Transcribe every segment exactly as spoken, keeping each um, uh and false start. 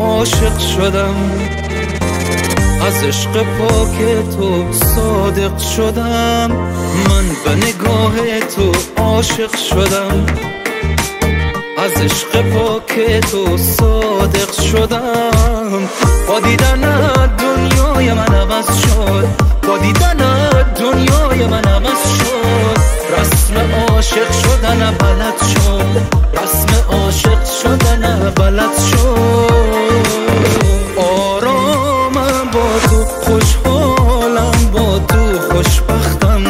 عاشق شدم، از عشق پاک تو صادق شدم. من به نگاه تو عاشق شدم، از عشق پاک تو صادق شدم. با دیدن دنیای من عوض شد، با دیدن دنیای من عوض شد. رسم عاشق شدن بلد شد، رسم عاشق شدن بلد شد. آرامم با تو، خوشحالم با تو، خوشبختم،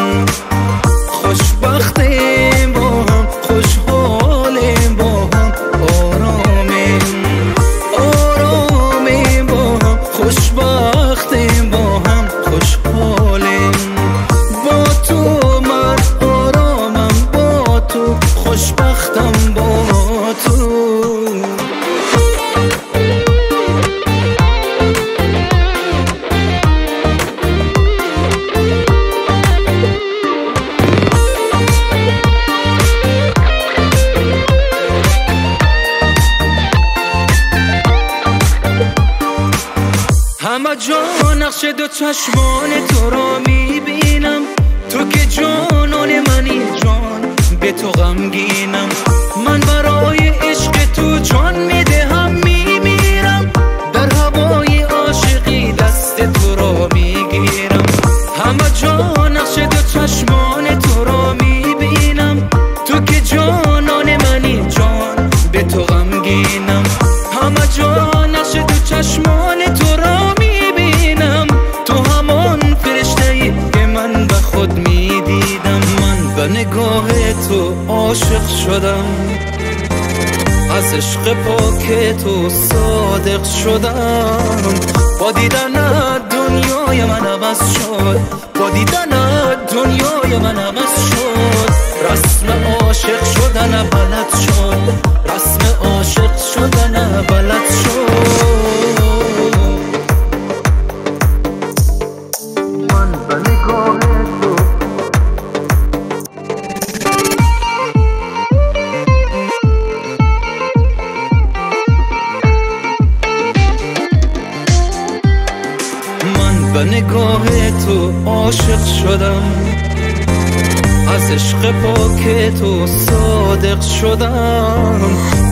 خوشبختیم با هم، خوشحالیم با هم. آرامیم، آرامیم با هم، خوشبختیم با هم، خوشحالیم. با تو من آرامم، با تو خوشبختم، با تو. همه جا نقش دو چشمان تو را میبینم، تو که جانان منی جان، به تو غمگینم. من برای عشق تو جان میدهم، میمیرم، در هوای عاشقی دست تو را میگیرم. همه جا نقش دو چشمان تو را میبینم، تو که جانان منی جان، به تو غمگینم. همه جا نقش دو چشمان تو را میبینم، تو همان فرشته‌ای که من به خود میدیدم. من به نگاه تو عاشق شدم، از عشق پاک تو صادق شدم. با دیدن دنیای من عوض شد، با دیدن دنیای من عوض شد. رسم عاشق شدن بلد شد، رسم عاشق شدن بلد شد. من به نگاه تو من به نگاه تو عاشق شدم، از عشق پاک تو صادق شدم.